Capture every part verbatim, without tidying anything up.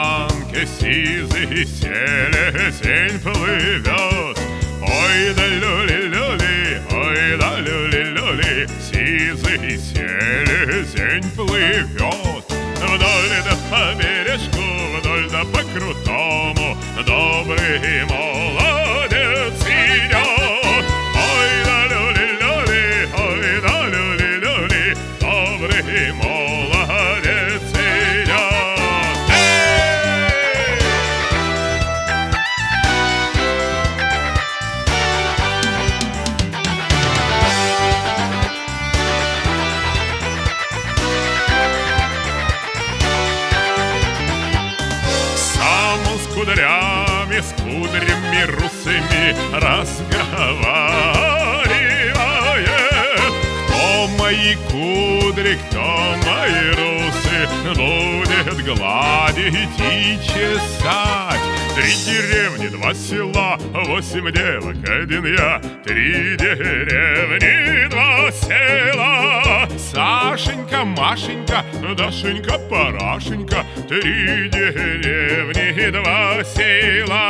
казанке сизый селезень плывет. Ой да люли-люли, ой да люли-люли, сизый селезень плывет. Вдоль да по бережку, вдоль да по крутому, добрый молодец идет. Ой да люли-люли, ой да люли-люли, добрый молодец идет. С кудрями, с кудрями русыми разговаривает. Кто мои кудри, кто мои русы будет гладить и чесать? Три деревни, два села, восемь девок, один я. Три деревни, два села. Сашенька, Машенька, Дашенька, Парашенька. Три деревни, два села.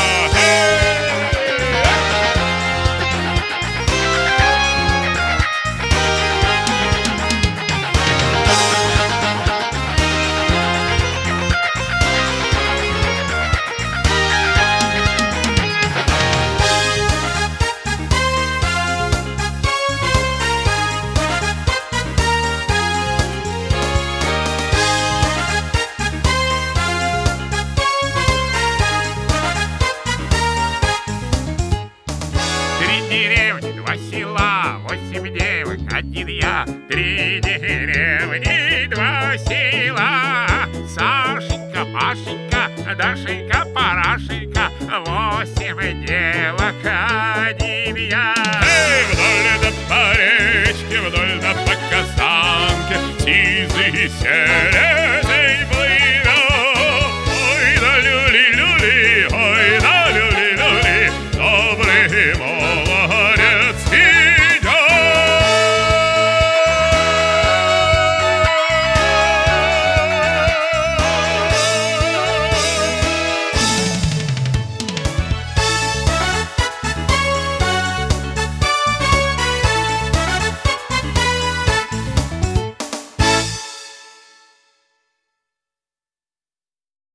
Деревни, два села, восемь девок, один я. Три деревни, два села. Сашенька, Машенька, Дашенька, Парашенька. Восемь девок, один я. Эй, вдоль да по речке, вдоль да по казанке, сизый селезень